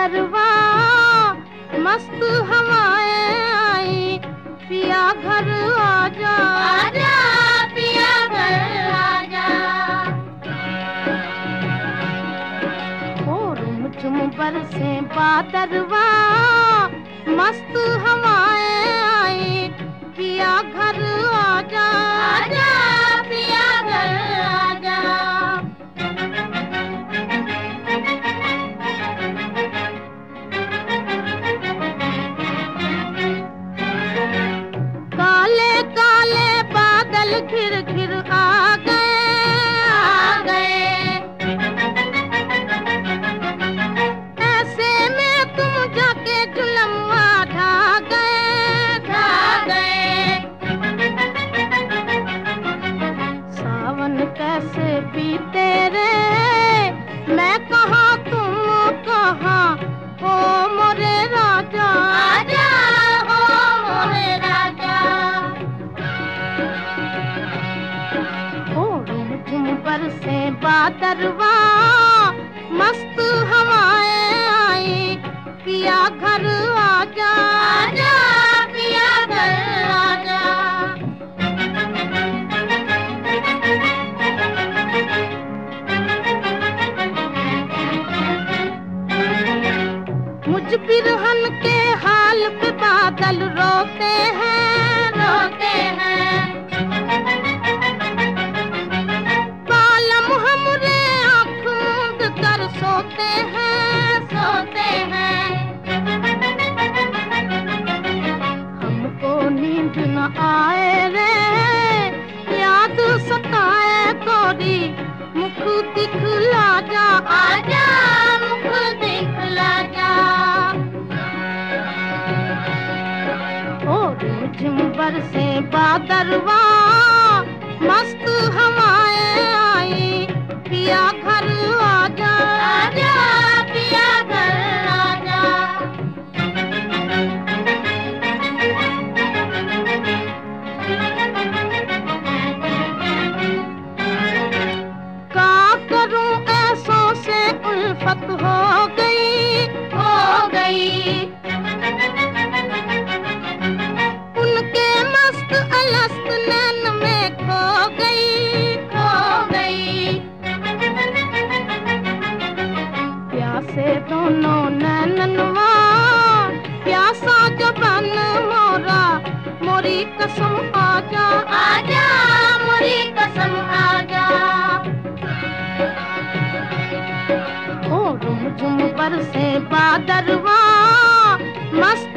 बादरवा मस्त हवाएं आई, पिया घर आजा आजा पिया घर आजा। और झुम बरसे बादरवा मस्त हवाएं आई, पिया घर आजा आजा पिया घर आजा। काले काले बादल घिर घिर आ गए, ऐसे में तुम जाके जुलमवा ढा गए। सावन कैसे बीते रे, मैं कहाँ तुम कहाँ, ओ मोरे राजा आजा हो मोरे राजा। झुम बरसे बादरवा मस्त हवाएं आई, पिया घर आजा आजा पिया घर आजा। मुझ बिरहन के हाल पे बादल रोते हैं, रोते हैं। बालम हमरे आँख मूंद कर सोते हैं, सोते हैं। हमको नींद न आए रे, याद सताए गोरी, मुख दिखला जा आजा मुख दिखला जा। और झुम बरसे बादरवा मस्त हवाएं आई, पिया घर आजा आजा पिया घर आजा। का करूं ऐसों से उल्फत हो गई, हो गई। उनके मस्त अलस्त नैन में खो गई, खो गई। प्यासे दोनों नैननवा, प्यासा जबन मोरा, मोरी कसम आजा आजा मोरी कसम आजा। और झुम बरसे बादरवा मस्त